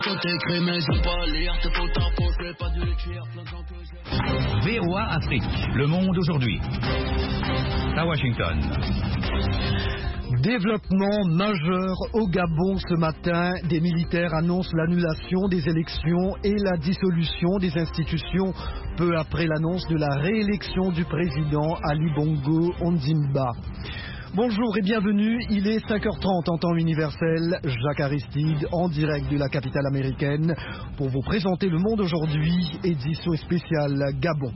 VOA Afrique, le monde aujourd'hui. À Washington. Développement majeur au Gabon ce matin. Des militaires annoncent l'annulation des élections et la dissolution des institutions peu après l'annonce de la réélection du président Ali Bongo Ondimba. Bonjour et bienvenue, il est 5h30 en temps universel, Jacques Aristide en direct de la capitale américaine pour vous présenter Le Monde aujourd'hui, édition spéciale Gabon.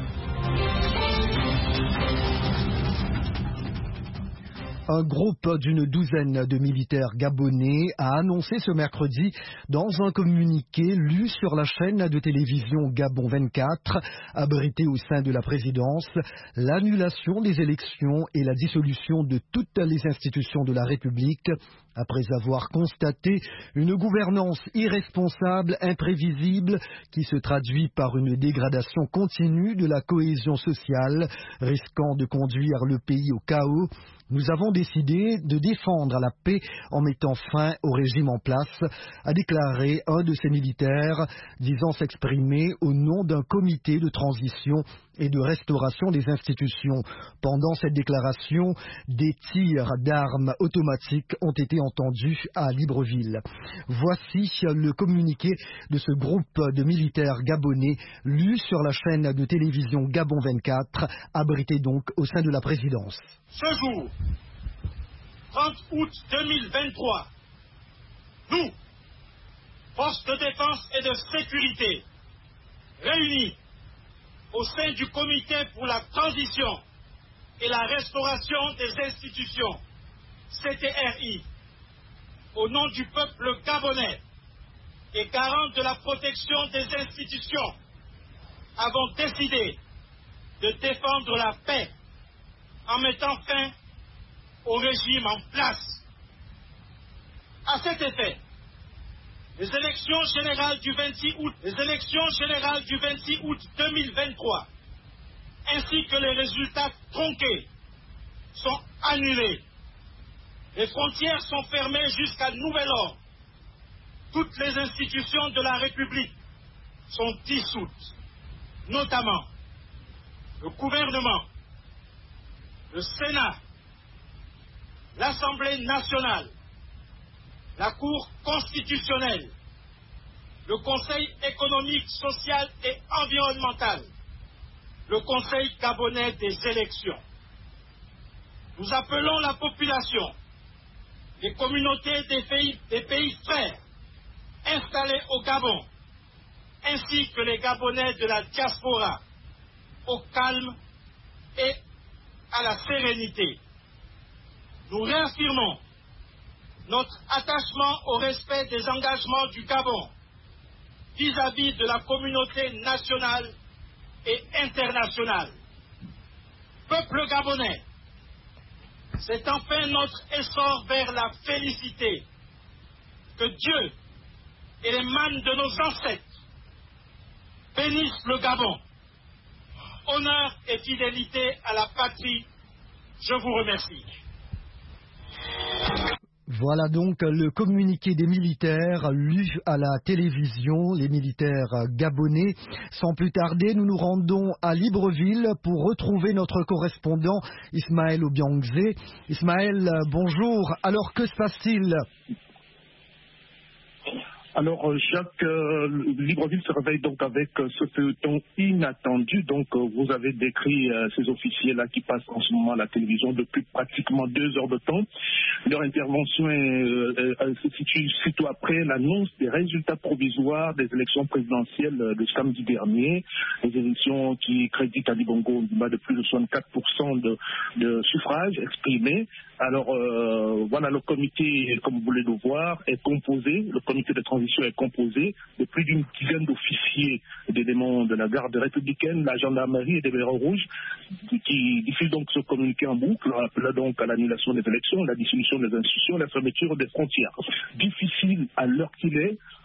Un groupe d'une douzaine de militaires gabonais a annoncé ce mercredi dans un communiqué lu sur la chaîne de télévision Gabon 24, abritée au sein de la présidence, l'annulation des élections et la dissolution de toutes les institutions de la République après avoir constaté une gouvernance irresponsable, imprévisible, qui se traduit par une dégradation continue de la cohésion sociale, risquant de conduire le pays au chaos. Nous avons décidé de défendre la paix en mettant fin au régime en place, a déclaré un de ces militaires, disant s'exprimer au nom d'un comité de transition et de restauration des institutions. Pendant cette déclaration, des tirs d'armes automatiques ont été entendus à Libreville. Voici le communiqué de ce groupe de militaires gabonais lu sur la chaîne de télévision Gabon 24, abrité donc au sein de la présidence. Ce jour, 30 août 2023, nous, forces de défense et de sécurité, réunis au sein du Comité pour la transition et la restauration des institutions, CTRI, au nom du peuple gabonais et garant de la protection des institutions, avons décidé de défendre la paix en mettant fin au régime en place. À cet effet, les élections générales du 26 août 2023, ainsi que les résultats tronqués, sont annulés. Les frontières sont fermées jusqu'à nouvel ordre. Toutes les institutions de la République sont dissoutes, notamment le gouvernement, le Sénat, l'Assemblée nationale, la Cour constitutionnelle, le Conseil économique, social et environnemental, le Conseil gabonais des élections. Nous appelons la population, les communautés des pays frères installés au Gabon, ainsi que les Gabonais de la diaspora, au calme et à la sérénité. Nous réaffirmons notre attachement au respect des engagements du Gabon vis-à-vis de la communauté nationale et internationale. Peuple gabonais, c'est enfin notre essor vers la félicité. Que Dieu et les mânes de nos ancêtres bénissent le Gabon. Honneur et fidélité à la patrie, je vous remercie. Voilà donc le communiqué des militaires lu à la télévision, les militaires gabonais. Sans plus tarder, nous nous rendons à Libreville pour retrouver notre correspondant Ismaël Obiangzé. Ismaël, bonjour. Alors que se passe-t-il ? Alors, Jacques, Libreville se réveille donc avec ce feuilleton inattendu. Donc, vous avez décrit ces officiers-là qui passent en ce moment à la télévision depuis pratiquement 2 heures de temps. Leur intervention se situe sitôt après l'annonce des résultats provisoires des élections présidentielles de samedi dernier. Les élections qui créditent Ali Bongo Ondimba de plus de 64% de suffrages exprimés. Alors, voilà, le comité, comme vous voulez le voir, est composé, le comité de transition est composé de plus d'une dizaine d'officiers d'éléments de la garde républicaine, la gendarmerie et des Bérets rouges, qui diffusent donc ce communiqué en boucle, appelant donc à l'annulation des élections, la dissolution des institutions, la fermeture des frontières. Difficile à l'heure qu'il est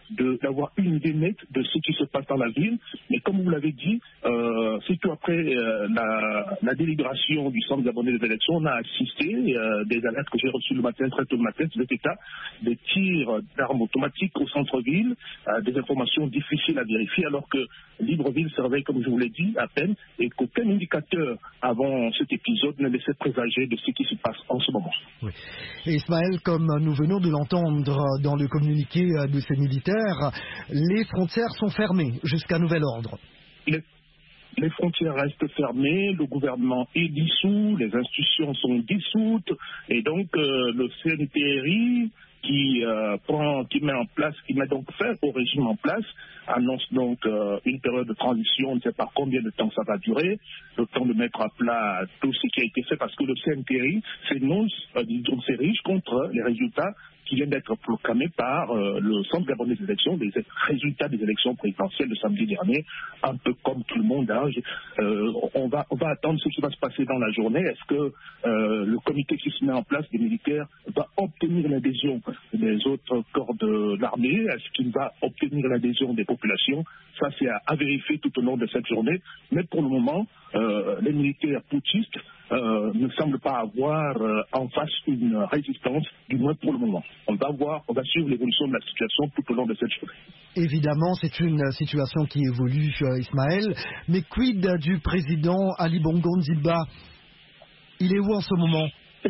d'avoir une idée nette de ce qui se passe dans la ville. Mais comme vous l'avez dit, surtout après la délibération du centre gabonais des élections, on a assisté des alertes que j'ai reçues le matin, très tôt le matin, sur cet état, des tirs d'armes automatiques au centre-ville, des informations difficiles à vérifier, alors que Libreville se réveille, comme je vous l'ai dit, à peine, et qu'aucun indicateur avant cet épisode ne laissait présager de ce qui se passe en ce moment. Oui. Et Ismaël, comme nous venons de l'entendre dans le communiqué de ces militaires, les frontières sont fermées jusqu'à nouvel ordre. Les frontières restent fermées, le gouvernement est dissous, les institutions sont dissoutes, et donc le CNTRI qui met donc fin au régime en place, annonce donc une période de transition, on ne sait pas combien de temps ça va durer, le temps de mettre à plat tout ce qui a été fait, parce que le CNTRI s'érige contre les résultats qui viennent d'être proclamés par le Centre gabonais des élections, des résultats des élections présidentielles de samedi dernier, un peu comme tout le monde. Hein. On va attendre ce qui va se passer dans la journée. Est-ce que le comité qui se met en place des militaires va obtenir l'adhésion des autres corps de l'armée? Est-ce qu'il va obtenir l'adhésion des populations? Ça, c'est à vérifier tout au long de cette journée. Mais pour le moment, les militaires putschistes ne semblent pas avoir en face une résistance, du moins pour le moment. On va suivre l'évolution de la situation tout au long de cette journée. Évidemment, c'est une situation qui évolue, Ismaël. Mais quid du président Ali Bongo Ondimba? Il est où en ce moment?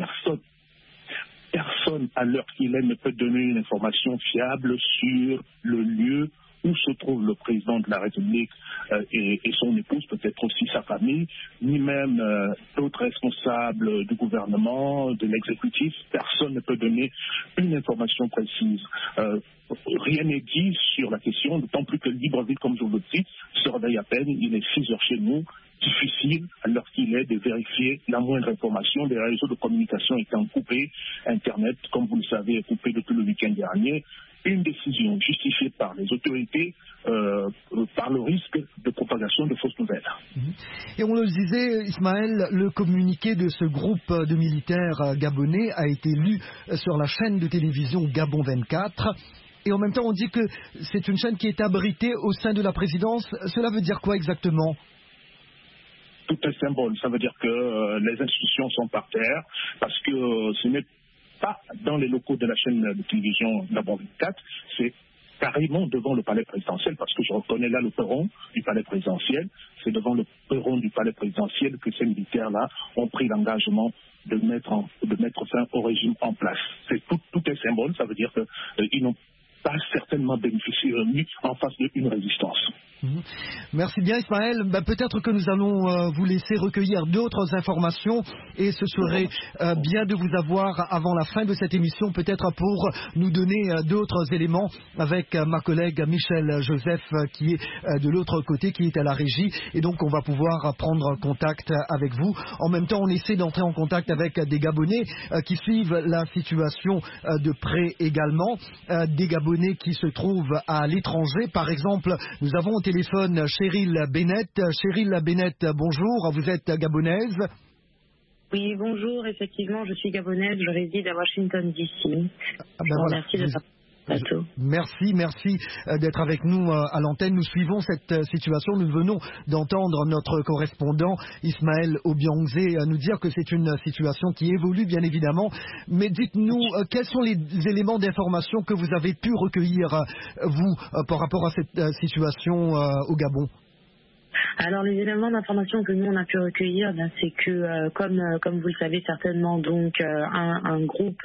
Personne à l'heure qu'il est ne peut donner une information fiable sur le lieu où se trouve le président de la République et son épouse, peut-être aussi sa famille, ni même d'autres responsables du gouvernement, de l'exécutif. Personne ne peut donner une information précise. Rien n'est dit sur la question, d'autant plus que Libreville, comme je vous le dis, se réveille à peine. Il est 6 heures chez nous. Difficile, à l'heure qu'il est, de vérifier la moindre information. Les réseaux de communication étant coupés, Internet, comme vous le savez, est coupé depuis le week-end dernier. Une décision justifiée par les autorités par le risque de propagation de fausses nouvelles. Et on le disait, Ismaël, le communiqué de ce groupe de militaires gabonais a été lu sur la chaîne de télévision Gabon 24. Et en même temps, on dit que c'est une chaîne qui est abritée au sein de la présidence. Cela veut dire quoi exactement? Tout est symbole. Ça veut dire que les institutions sont par terre, parce que ce n'est pas dans les locaux de la chaîne de télévision Gabon 24, c'est carrément devant le palais présidentiel, parce que je reconnais là le perron du palais présidentiel. C'est devant le perron du palais présidentiel que ces militaires-là ont pris l'engagement de mettre fin au régime en place. Tout est symbole. Ça veut dire qu'ils n'ont pas certainement bénéficié en face d'une résistance. Merci bien, Ismaël. Peut-être que nous allons vous laisser recueillir d'autres informations, et ce serait bien de vous avoir avant la fin de cette émission, peut-être pour nous donner d'autres éléments avec ma collègue Michel Joseph qui est de l'autre côté, qui est à la régie, et donc on va pouvoir prendre contact avec vous. En même temps, on essaie d'entrer en contact avec des Gabonais qui suivent la situation de près également, des Gabonais qui se trouvent à l'étranger. Par exemple, nous avons au téléphone Cheryl Bennett. Cheryl Bennett, bonjour, vous êtes gabonaise? Oui, bonjour, effectivement, je suis gabonaise, je réside à Washington, D.C. Merci de plateau. Merci d'être avec nous à l'antenne. Nous suivons cette situation. Nous venons d'entendre notre correspondant Ismaël Obiangze nous dire que c'est une situation qui évolue bien évidemment. Mais dites-nous, quels sont les éléments d'information que vous avez pu recueillir, vous, par rapport à cette situation au Gabon? Alors les éléments d'information que nous on a pu recueillir, c'est que comme vous le savez certainement, donc un groupe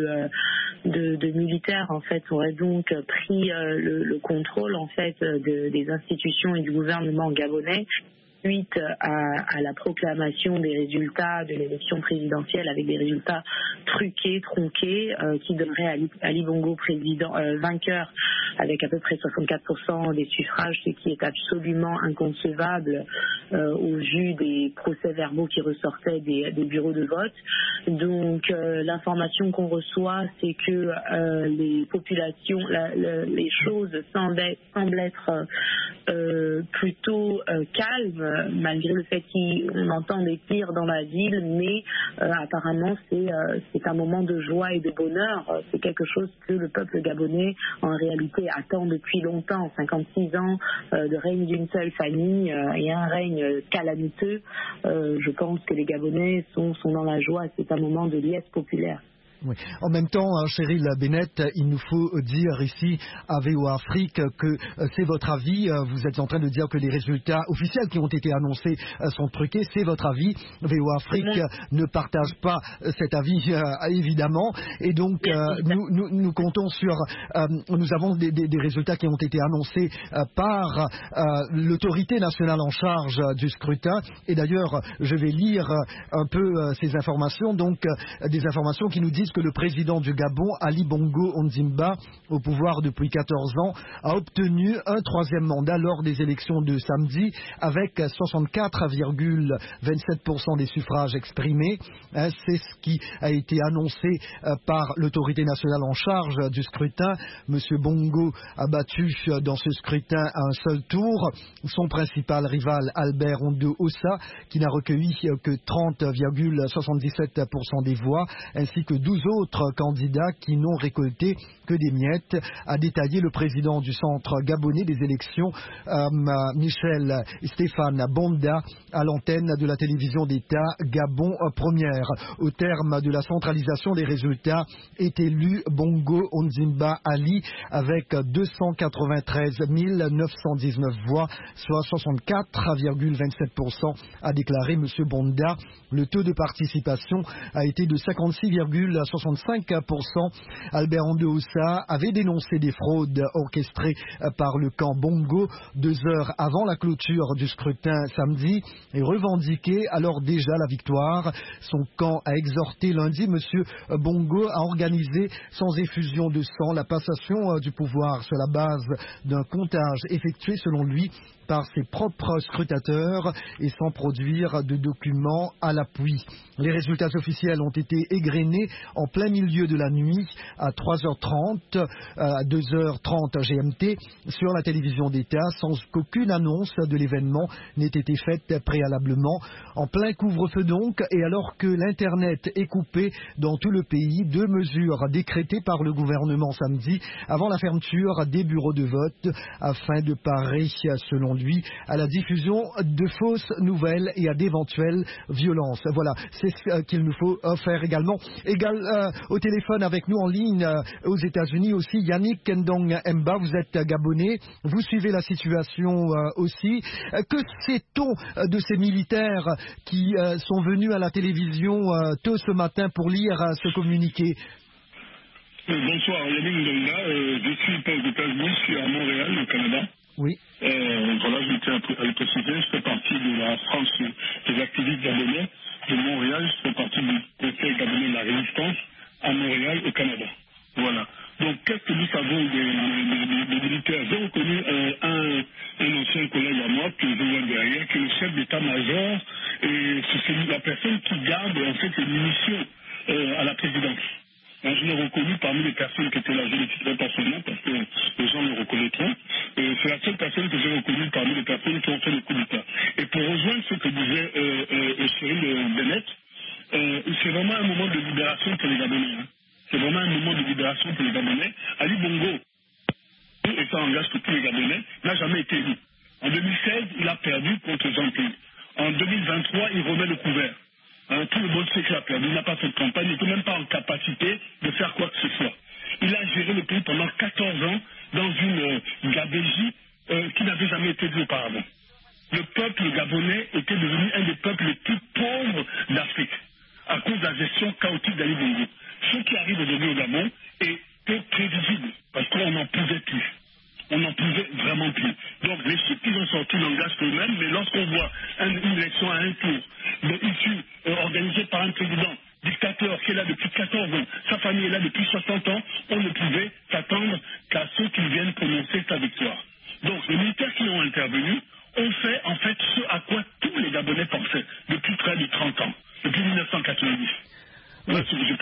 de militaires en fait aurait donc pris le contrôle en fait des institutions et du gouvernement gabonais suite à la proclamation des résultats de l'élection présidentielle avec des résultats truqués, tronqués, qui donneraient Ali Bongo vainqueur avec à peu près 64% des suffrages, ce qui est absolument inconcevable au vu des procès-verbaux qui ressortaient des bureaux de vote. Donc l'information qu'on reçoit, c'est que les populations, les choses semblent être plutôt calmes malgré le fait qu'on entend des tirs dans la ville, mais apparemment c'est un moment de joie et de bonheur. C'est quelque chose que le peuple gabonais en réalité attend depuis longtemps, 56 ans de règne d'une seule famille et un règne calamiteux. Je pense que les Gabonais sont dans la joie, c'est un moment de liesse populaire. Oui. En même temps, Cheryl Bennett, il nous faut dire ici à VOA Afrique que c'est votre avis. Vous êtes en train de dire que les résultats officiels qui ont été annoncés sont truqués. C'est votre avis. VOA Afrique ne partage pas cet avis, évidemment. Et donc, nous comptons sur... nous avons des résultats qui ont été annoncés par l'autorité nationale en charge du scrutin. Et d'ailleurs, je vais lire un peu ces informations. Donc, des informations qui nous disent que le président du Gabon, Ali Bongo Ondimba, au pouvoir depuis 14 ans, a obtenu un troisième mandat lors des élections de samedi avec 64,27% des suffrages exprimés. C'est ce qui a été annoncé par l'autorité nationale en charge du scrutin. Monsieur Bongo a battu dans ce scrutin à un seul tour son principal rival Albert Ondo Ossa, qui n'a recueilli que 30,77% des voix, ainsi que 12 autres candidats qui n'ont récolté que des miettes, a détaillé le président du centre gabonais des élections, Michel Stéphane Bonda, à l'antenne de la télévision d'État Gabon Première. Au terme de la centralisation des résultats, est élu Bongo Ondimba Ali avec 293 919 voix, soit 64,27%, a déclaré M. Bonda. Le taux de participation a été de 56,65%. Albert Ondo Ossa avait dénoncé des fraudes orchestrées par le camp Bongo 2 heures avant la clôture du scrutin samedi et revendiqué alors déjà la victoire. Son camp a exhorté lundi M. Bongo à organiser sans effusion de sang la passation du pouvoir sur la base d'un comptage effectué selon lui par ses propres scrutateurs et sans produire de documents à l'appui. Les résultats officiels ont été égrenés en plein milieu de la nuit à 3h30, à 2h30 GMT sur la télévision d'État sans qu'aucune annonce de l'événement n'ait été faite préalablement. En plein couvre-feu donc, et alors que l'Internet est coupé dans tout le pays, 2 mesures décrétées par le gouvernement samedi avant la fermeture des bureaux de vote afin de parer, selon lui, à la diffusion de fausses nouvelles et à d'éventuelles violences. Voilà, c'est ce qu'il nous faut faire également. Au téléphone avec nous en ligne aux États-Unis aussi, Yannick Ndong Mba, vous êtes gabonais, vous suivez la situation aussi. Que sait-on de ces militaires qui sont venus à la télévision tôt ce matin pour lire ce communiqué? Bonsoir, Yannick Ndonga, je suis pas aux États-Unis, je suis à Montréal, au Canada. Oui. Voilà, je tiens à le préciser, je fais partie de la France des activistes gabonais de Montréal, je fais partie du Conseil gabonais de la résistance à Montréal, au Canada. Voilà. Donc, qu'est-ce que nous savons des militaires? J'ai reconnu un ancien collègue à moi, que je vois derrière, qui est le chef d'état-major, et c'est la personne qui garde en fait les munitions à la présidence. Je l'ai reconnu parmi les personnes qui étaient là, je ne les citerai pas seulement parce que les gens le reconnaîtront. C'est la seule personne que j'ai reconnue parmi les personnes qui ont fait le coup d'État. Et pour rejoindre ce que disait Cheryl Bennett, c'est vraiment un moment de libération pour les Gabonais. C'est vraiment un moment de libération pour les Gabonais. Ali Bongo, et ça engage que tous les Gabonais, n'a jamais été élu. En 2016, il a perdu contre Jean-Pierre. En 2023, il remet le couvert. Tout le monde sait qu'il a perdu, il n'a pas fait de campagne, il n'était même pas en capacité de faire quoi que ce soit. Il a géré le pays pendant 14 ans dans une gabégie qui n'avait jamais été vue auparavant. Le peuple gabonais était devenu un des peuples les plus pauvres d'Afrique à cause de la gestion chaotique d'Ali Bongo. Ce qui arrive aujourd'hui au Gabon est peu prévisible parce qu'on n'en pouvait plus. On n'en pouvait vraiment plus. Donc les chiffres qui ont sorti n'engagent qu'eux-mêmes, mais lorsqu'on voit une élection à un tour, issue, organisée par un président dictateur qui est là depuis 14 ans, sa famille est là depuis 60 ans, on ne pouvait s'attendre qu'à ceux qui viennent prononcer sa victoire. Donc les militaires qui ont intervenu ont fait en fait ce à quoi tous les Gabonais pensaient depuis près de 30 ans, depuis 1990. Voilà ce que je peux dire. Et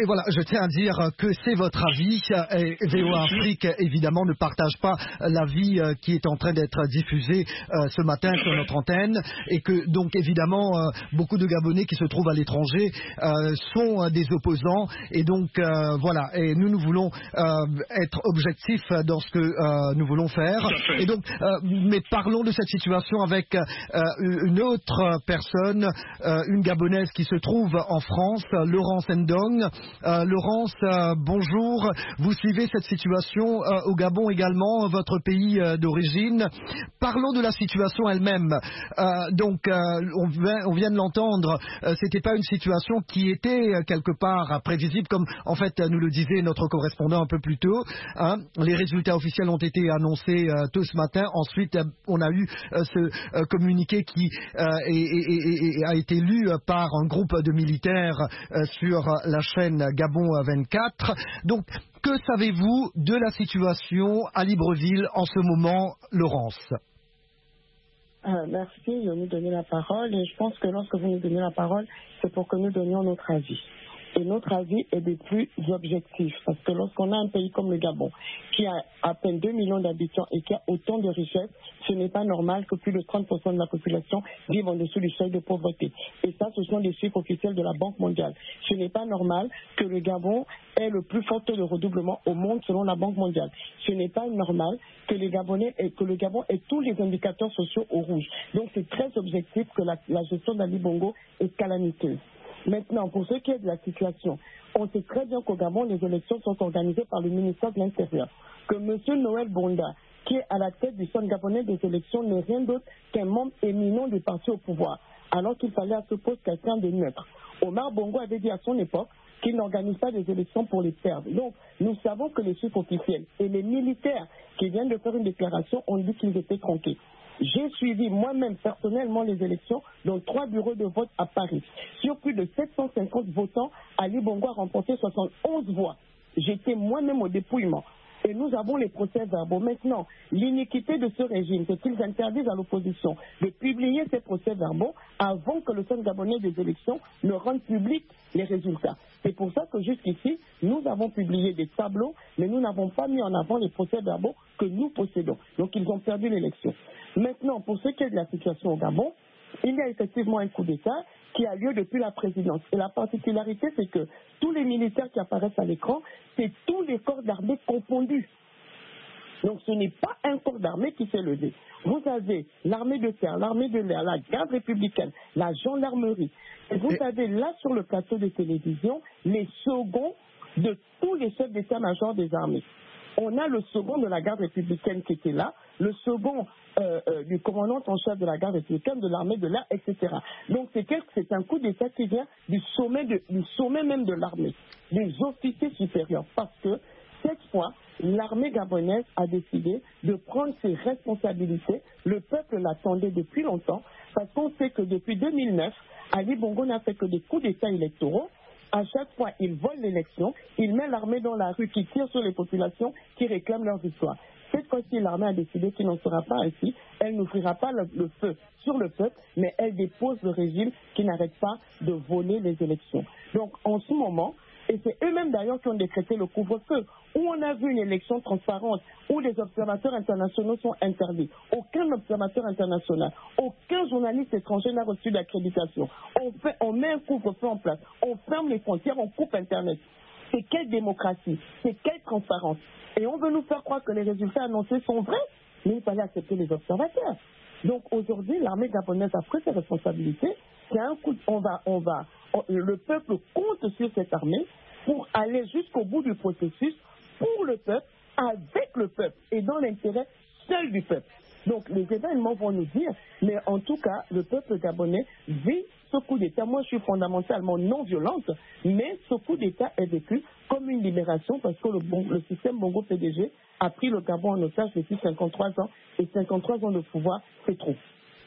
voilà, je tiens à dire que c'est votre avis et VOA Afrique évidemment ne partage pas l'avis qui est en train d'être diffusé ce matin sur notre antenne et que donc évidemment beaucoup de Gabonais qui se trouvent à l'étranger sont des opposants et donc voilà, et nous voulons être objectifs dans ce que nous voulons faire et donc mais parlons de cette situation avec une autre personne, une Gabonaise qui se trouve en France, Laurence Ndong. Laurence, bonjour. Vous suivez cette situation au Gabon également, votre pays d'origine. Parlons de la situation elle-même. Donc, on vient de l'entendre, c'était pas une situation qui était quelque part prévisible, comme en fait nous le disait notre correspondant un peu plus tôt. Hein. Les résultats officiels ont été annoncés tôt ce matin. Ensuite, on a eu ce communiqué qui a été lu par un groupe de militaires sur la chaîne Gabon 24. Donc, que savez-vous de la situation à Libreville en ce moment, Laurence ? Merci de nous donner la parole. Et je pense que lorsque vous nous donnez la parole, c'est pour que nous donnions notre avis. Et notre avis est des plus objectifs. Parce que lorsqu'on a un pays comme le Gabon, qui a à peine 2 millions d'habitants et qui a autant de richesses, ce n'est pas normal que plus de 30% de la population vive en dessous du seuil de pauvreté. Et ça, ce sont des chiffres officiels de la Banque mondiale. Ce n'est pas normal que le Gabon ait le plus fort taux de redoublement au monde selon la Banque mondiale. Ce n'est pas normal que le Gabon ait tous les indicateurs sociaux au rouge. Donc c'est très objectif que la gestion d'Ali Bongo est calamiteuse. Maintenant, pour ce qui est de la situation, on sait très bien qu'au Gabon, les élections sont organisées par le ministère de l'Intérieur. Que M. Noël Bonda, qui est à la tête du Centre gabonais des élections, n'est rien d'autre qu'un membre éminent du parti au pouvoir, alors qu'il fallait à ce poste quelqu'un de neutre. Omar Bongo avait dit à son époque qu'il n'organise pas des élections pour les perdre. Donc, nous savons que les chiffres officiels et les militaires qui viennent de faire une déclaration ont dit qu'ils étaient tronqués. J'ai suivi moi-même personnellement les élections dans 3 bureaux de vote à Paris. Sur plus de 750 votants, Ali Bongo a remporté 71 voix. J'étais moi-même au dépouillement. Et nous avons les procès-verbaux. Maintenant, l'iniquité de ce régime, c'est qu'ils interdisent à l'opposition de publier ces procès-verbaux avant que le Centre gabonais des élections ne rende public les résultats. C'est pour ça que jusqu'ici, nous avons publié des tableaux, mais nous n'avons pas mis en avant les procès-verbaux que nous possédons. Donc, ils ont perdu l'élection. Maintenant, pour ce qui est de la situation au Gabon, il y a effectivement un coup d'État qui a lieu depuis la présidence. Et la particularité, c'est que tous les militaires qui apparaissent à l'écran, c'est tous les corps d'armée confondus. Donc ce n'est pas un corps d'armée qui s'est levé. Vous avez l'armée de terre, l'armée de l'air, la garde républicaine, la gendarmerie. Et vous avez là sur le plateau de télévision les seconds de tous les chefs d'état-major des armées. On a le second de la garde républicaine qui était là, le second du commandant en chef de la garde républicaine, de l'armée de l'air, etc. Donc c'est un coup d'État qui vient du sommet même de l'armée, des officiers supérieurs, parce que cette fois, l'armée gabonaise a décidé de prendre ses responsabilités. Le peuple l'attendait depuis longtemps, parce qu'on sait que depuis 2009, Ali Bongo n'a fait que des coups d'État électoraux. À chaque fois, il vole l'élection, il met l'armée dans la rue qui tire sur les populations qui réclament leur victoire. Cette fois-ci, l'armée a décidé qu'il n'en sera pas ainsi. Elle n'ouvrira pas le feu sur le peuple, mais elle dépose le régime qui n'arrête pas de voler les élections. Donc, en ce moment, et c'est eux-mêmes d'ailleurs qui ont décrété le couvre-feu, où on a vu une élection transparente, où les observateurs internationaux sont interdits. Aucun observateur international, aucun journaliste étranger n'a reçu d'accréditation. On met un couvre-feu en place, on ferme les frontières, on coupe Internet. C'est quelle démocratie? C'est quelle transparence? Et on veut nous faire croire que les résultats annoncés sont vrais, mais il fallait accepter les observateurs. Donc aujourd'hui, l'armée gabonaise a pris ses responsabilités. C'est un coup, le peuple compte sur cette armée pour aller jusqu'au bout du processus, pour le peuple, avec le peuple et dans l'intérêt seul du peuple. Donc les événements vont nous dire, mais en tout cas, le peuple gabonais vit ce coup d'État. Moi, je suis fondamentalement non violente, mais ce coup d'État est vécu comme une libération parce que le système Bongo PDG a pris le Gabon en otage depuis 53 ans, et 53 ans de pouvoir, c'est trop.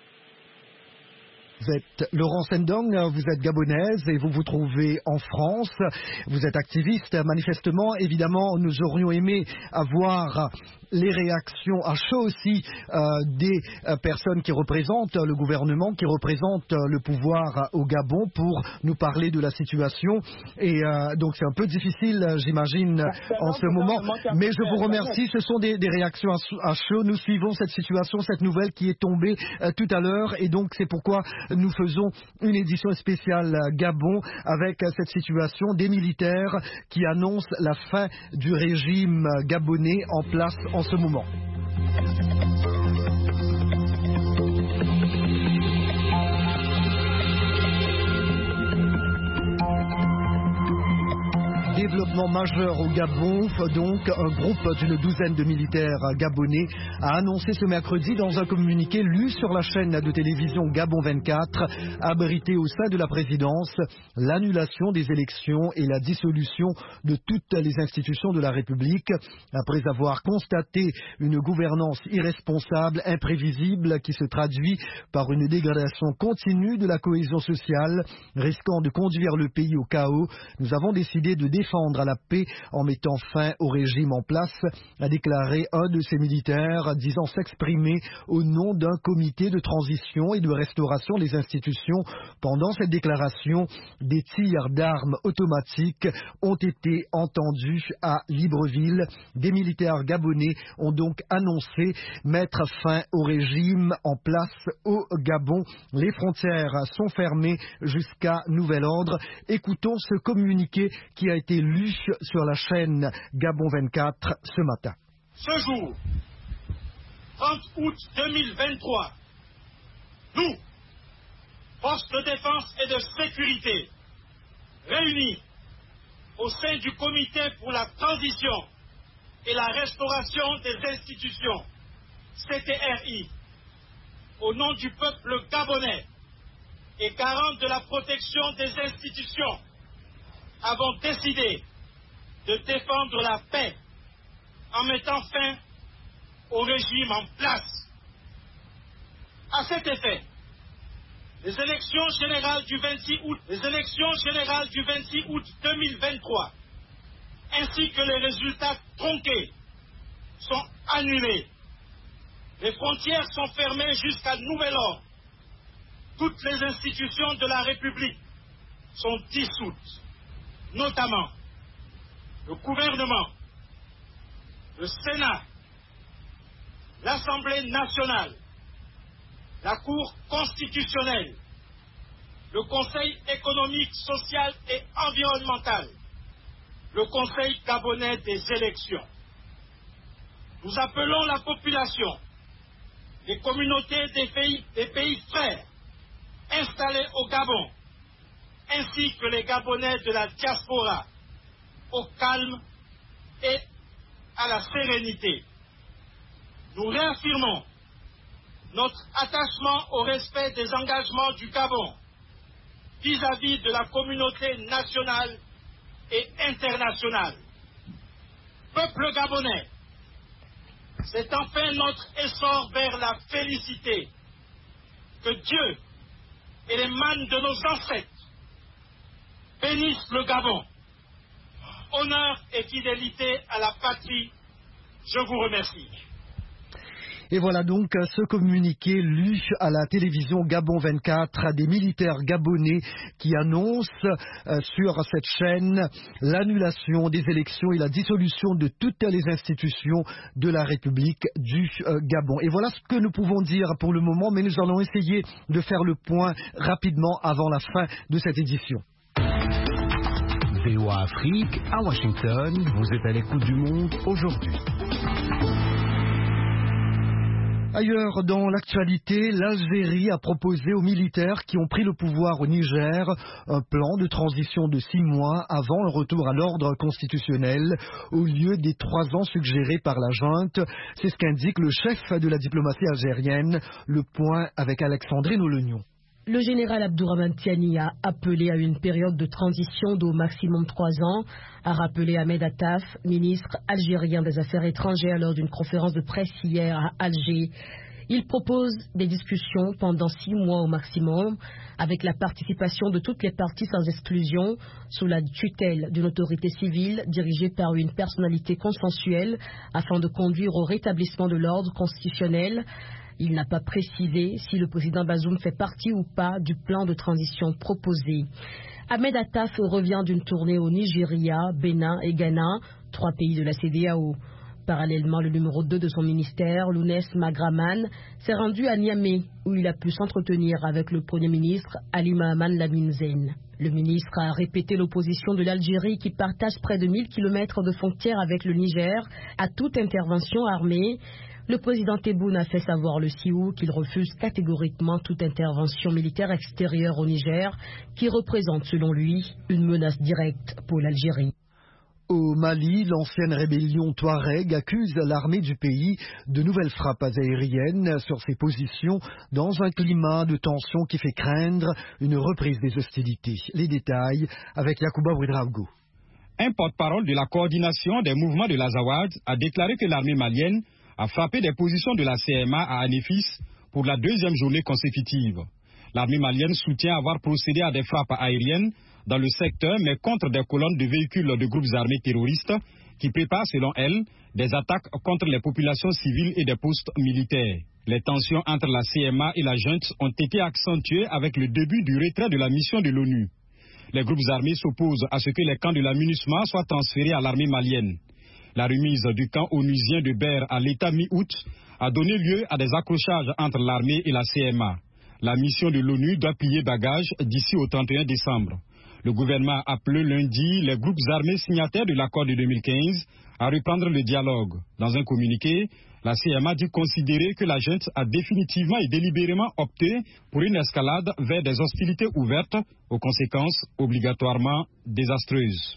Vous êtes Laurence Ndong, vous êtes gabonaise et vous vous trouvez en France. Vous êtes activiste, manifestement. Évidemment, nous aurions aimé avoir les réactions à chaud aussi des personnes qui représentent le gouvernement, qui représentent le pouvoir au Gabon pour nous parler de la situation. Et donc c'est un peu difficile, j'imagine, en ce moment. Mais je vous remercie. Ce sont des réactions à chaud. Nous suivons cette situation, cette nouvelle qui est tombée tout à l'heure. Et donc c'est pourquoi nous faisons une édition spéciale Gabon avec cette situation des militaires qui annoncent la fin du régime gabonais en place en ce moment. Développement majeur au Gabon, donc un groupe d'une douzaine de militaires gabonais a annoncé ce mercredi dans un communiqué lu sur la chaîne de télévision Gabon 24, abrité au sein de la présidence, l'annulation des élections et la dissolution de toutes les institutions de la République, après avoir constaté une gouvernance irresponsable, imprévisible, qui se traduit par une dégradation continue de la cohésion sociale, risquant de conduire le pays au chaos. Nous avons décidé de défendre à la paix en mettant fin au régime en place, a déclaré un de ses militaires, disant s'exprimer au nom d'un comité de transition et de restauration des institutions. Pendant cette déclaration, des tirs d'armes automatiques ont été entendus à Libreville. Des militaires gabonais ont donc annoncé mettre fin au régime en place au Gabon. Les frontières sont fermées jusqu'à nouvel ordre. Écoutons ce communiqué qui a été lu sur la chaîne Gabon 24 ce matin. Ce jour, 30 août 2023, nous, forces de défense et de sécurité, réunis au sein du Comité pour la transition et la restauration des institutions, CTRI, au nom du peuple gabonais et garant de la protection des institutions, avons décidé de défendre la paix en mettant fin au régime en place. À cet effet, les élections générales du 26 août 2023, ainsi que les résultats tronqués, sont annulés. Les frontières sont fermées jusqu'à nouvel ordre. Toutes les institutions de la République sont dissoutes, notamment le gouvernement, le Sénat, l'Assemblée nationale, la Cour constitutionnelle, le Conseil économique, social et environnemental, le Conseil gabonais des élections. Nous appelons la population, les communautés des pays frères installés au Gabon, ainsi que les Gabonais de la diaspora, au calme et à la sérénité. Nous réaffirmons notre attachement au respect des engagements du Gabon vis-à-vis de la communauté nationale et internationale. Peuple gabonais, c'est enfin notre essor vers la félicité. Que Dieu et les mânes de nos ancêtres bénissent le Gabon. Honneur et fidélité à la patrie, je vous remercie. Et voilà donc ce communiqué lu à la télévision Gabon 24 à des militaires gabonais qui annoncent sur cette chaîne l'annulation des élections et la dissolution de toutes les institutions de la République du Gabon. Et voilà ce que nous pouvons dire pour le moment, mais nous allons essayer de faire le point rapidement avant la fin de cette édition. VOA Afrique, à Washington, vous êtes à l'écoute du monde aujourd'hui. Ailleurs dans l'actualité, l'Algérie a proposé aux militaires qui ont pris le pouvoir au Niger un plan de transition de 6 mois avant un retour à l'ordre constitutionnel au lieu des 3 ans suggérés par la junte. C'est ce qu'indique le chef de la diplomatie algérienne. Le point avec Alexandrine Olegnon. Le général Abdourahmane Tiani a appelé à une période de transition d'au maximum 3 ans, a rappelé Ahmed Attaf, ministre algérien des Affaires étrangères lors d'une conférence de presse hier à Alger. Il propose des discussions pendant 6 mois au maximum, avec la participation de toutes les parties sans exclusion, sous la tutelle d'une autorité civile dirigée par une personnalité consensuelle, afin de conduire au rétablissement de l'ordre constitutionnel. Il n'a pas précisé si le président Bazoum fait partie ou pas du plan de transition proposé. Ahmed Attaf revient d'une tournée au Nigeria, Bénin et Ghana, 3 pays de la CEDEAO. Parallèlement, le numéro 2 de son ministère, Lounès Magraman, s'est rendu à Niamey, où il a pu s'entretenir avec le Premier ministre Ali Mahaman Lamine Zen. Le ministre a répété l'opposition de l'Algérie, qui partage près de 1000 km de frontière avec le Niger, à toute intervention armée. Le président Tebboune a fait savoir le 6 août qu'il refuse catégoriquement toute intervention militaire extérieure au Niger, qui représente selon lui une menace directe pour l'Algérie. Au Mali, l'ancienne rébellion Touareg accuse l'armée du pays de nouvelles frappes aériennes sur ses positions dans un climat de tension qui fait craindre une reprise des hostilités. Les détails avec Yacouba Ouedraogo. Un porte-parole de la coordination des mouvements de l'Azawad a déclaré que l'armée malienne a frappé des positions de la CMA à Anefis pour la 2e journée consécutive. L'armée malienne soutient avoir procédé à des frappes aériennes dans le secteur, mais contre des colonnes de véhicules de groupes armés terroristes qui préparent, selon elle, des attaques contre les populations civiles et des postes militaires. Les tensions entre la CMA et la junte ont été accentuées avec le début du retrait de la mission de l'ONU. Les groupes armés s'opposent à ce que les camps de la MINUSMA soient transférés à l'armée malienne. La remise du camp onusien de Ber à l'État mi-août a donné lieu à des accrochages entre l'armée et la CMA. La mission de l'ONU doit plier bagage d'ici au 31 décembre. Le gouvernement a appelé lundi les groupes armés signataires de l'accord de 2015 à reprendre le dialogue. Dans un communiqué, la CMA dit considérer que la junte a définitivement et délibérément opté pour une escalade vers des hostilités ouvertes, aux conséquences obligatoirement désastreuses.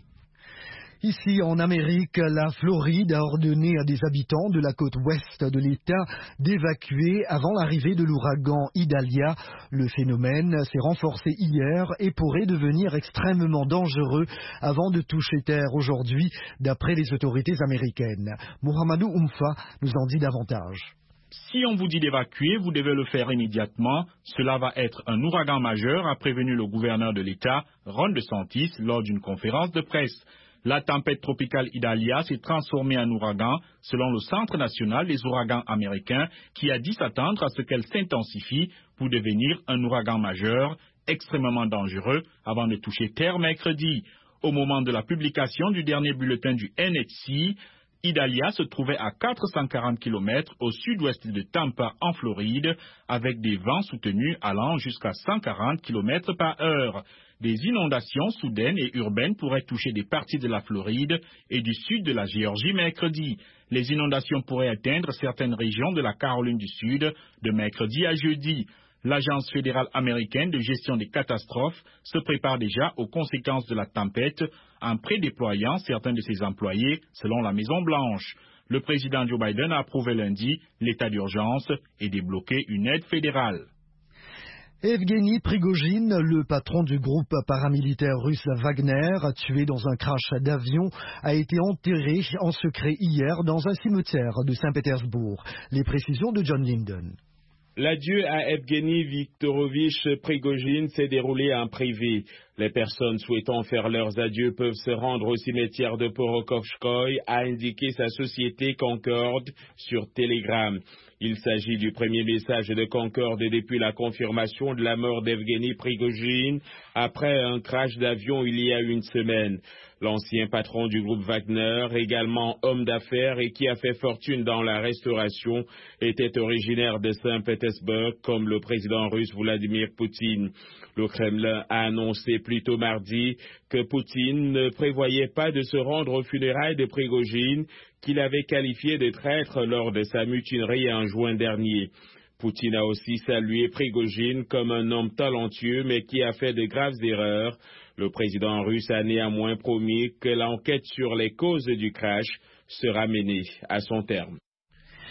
Ici, en Amérique, la Floride a ordonné à des habitants de la côte ouest de l'État d'évacuer avant l'arrivée de l'ouragan Idalia. Le phénomène s'est renforcé hier et pourrait devenir extrêmement dangereux avant de toucher terre aujourd'hui, d'après les autorités américaines. Mohamedou Oumfa nous en dit davantage. Si on vous dit d'évacuer, vous devez le faire immédiatement. Cela va être un ouragan majeur, a prévenu le gouverneur de l'État, Ron DeSantis, lors d'une conférence de presse. La tempête tropicale Idalia s'est transformée en ouragan, selon le Centre national des ouragans américains, qui a dit s'attendre à ce qu'elle s'intensifie pour devenir un ouragan majeur, extrêmement dangereux, avant de toucher terre mercredi. Au moment de la publication du dernier bulletin du NHC, Idalia se trouvait à 440 km au sud-ouest de Tampa, en Floride, avec des vents soutenus allant jusqu'à 140 km par heure. Des inondations soudaines et urbaines pourraient toucher des parties de la Floride et du sud de la Géorgie mercredi. Les inondations pourraient atteindre certaines régions de la Caroline du Sud de mercredi à jeudi. L'Agence fédérale américaine de gestion des catastrophes se prépare déjà aux conséquences de la tempête en prédéployant certains de ses employés, selon la Maison-Blanche. Le président Joe Biden a approuvé lundi l'état d'urgence et débloqué une aide fédérale. Evgeny Prigojine, le patron du groupe paramilitaire russe Wagner, tué dans un crash d'avion, a été enterré en secret hier dans un cimetière de Saint-Pétersbourg. Les précisions de John Linden. L'adieu à Evgeny Viktorovich Prigojine s'est déroulé en privé. Les personnes souhaitant faire leurs adieux peuvent se rendre au cimetière de Porokovskoï, a indiqué sa société Concorde sur Telegram. Il s'agit du premier message de Concorde depuis la confirmation de la mort d'Evgeny Prigojine après un crash d'avion il y a une semaine. L'ancien patron du groupe Wagner, également homme d'affaires et qui a fait fortune dans la restauration, était originaire de Saint-Pétersbourg, comme le président russe Vladimir Poutine. Le Kremlin a annoncé plus tôt mardi que Poutine ne prévoyait pas de se rendre aux funérailles de Prigojine, qu'il avait qualifié de traître lors de sa mutinerie en juin dernier. Poutine a aussi salué Prigojine comme un homme talentueux mais qui a fait de graves erreurs. Le président russe a néanmoins promis que l'enquête sur les causes du crash sera menée à son terme.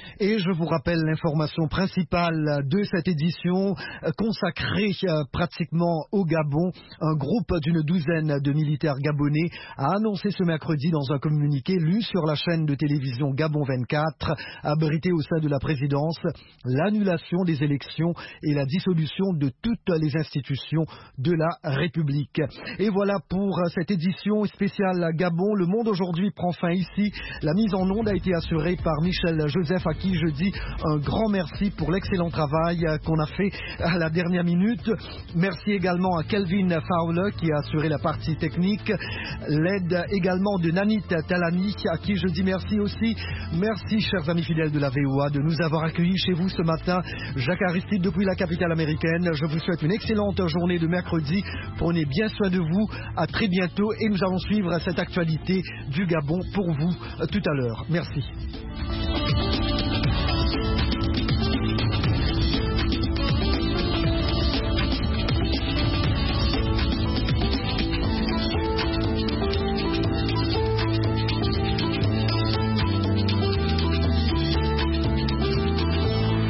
Et je vous rappelle l'information principale de cette édition consacrée pratiquement au Gabon. Un groupe d'une douzaine de militaires gabonais a annoncé ce mercredi dans un communiqué lu sur la chaîne de télévision Gabon 24, abrité au sein de la présidence, l'annulation des élections et la dissolution de toutes les institutions de la République. Et voilà pour cette édition spéciale Gabon. Le Monde aujourd'hui prend fin ici. La mise en onde a été assurée par Michel Joseph, à qui je dis un grand merci pour l'excellent travail qu'on a fait à la dernière minute. Merci également à Kelvin Fowler qui a assuré la partie technique. L'aide également de Nanit Talani, à qui je dis merci aussi. Merci, chers amis fidèles de la VOA, de nous avoir accueillis chez vous ce matin. Jacques Aristide depuis la capitale américaine. Je vous souhaite une excellente journée de mercredi. Prenez bien soin de vous. À très bientôt et nous allons suivre cette actualité du Gabon pour vous tout à l'heure. Merci.